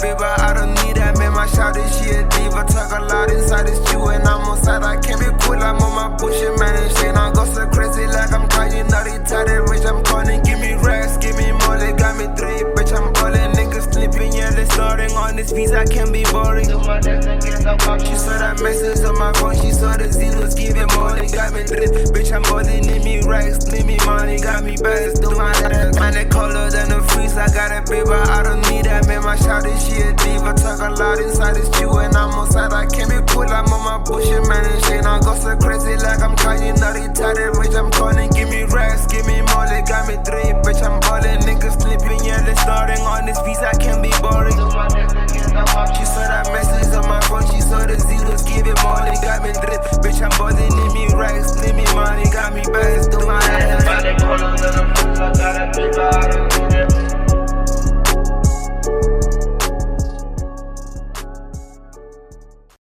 baby, I don't need that. Man, my shot this shit diva. Talk a lot inside this chew, and I'm on side. I can't be cool, I'm on my bullshit, man. And shit, I go so crazy like I'm crying. Nutty, tired, rich, I'm calling. Give me racks, give me more. They got me three, bitch, I'm ballin'. Niggas sleeping, yeah, they starting on this piece. I can't be boring. She saw that message on my phone. She saw the zeros, give it more. They got me drip, bitch, I'm ballin'. Need me racks, need me money. Got me bags, do my ass. Man, they colder than the freeze. I got a baby, I don't need that. Man, my shot this shit diva. Talk a lot inside this chew, and I'm on side. I can't be cool, I'm on my bullshit, man. And shit, I go so crazy like I'm crying. Nutty, tired, rich, I'm calling. Give me racks, give me more. They got me three, bitch, I'm ballin'. Niggas sleeping, yeah, they starting on this piece. I can't be boring. She saw that message on my phone. She saw the zeros, give it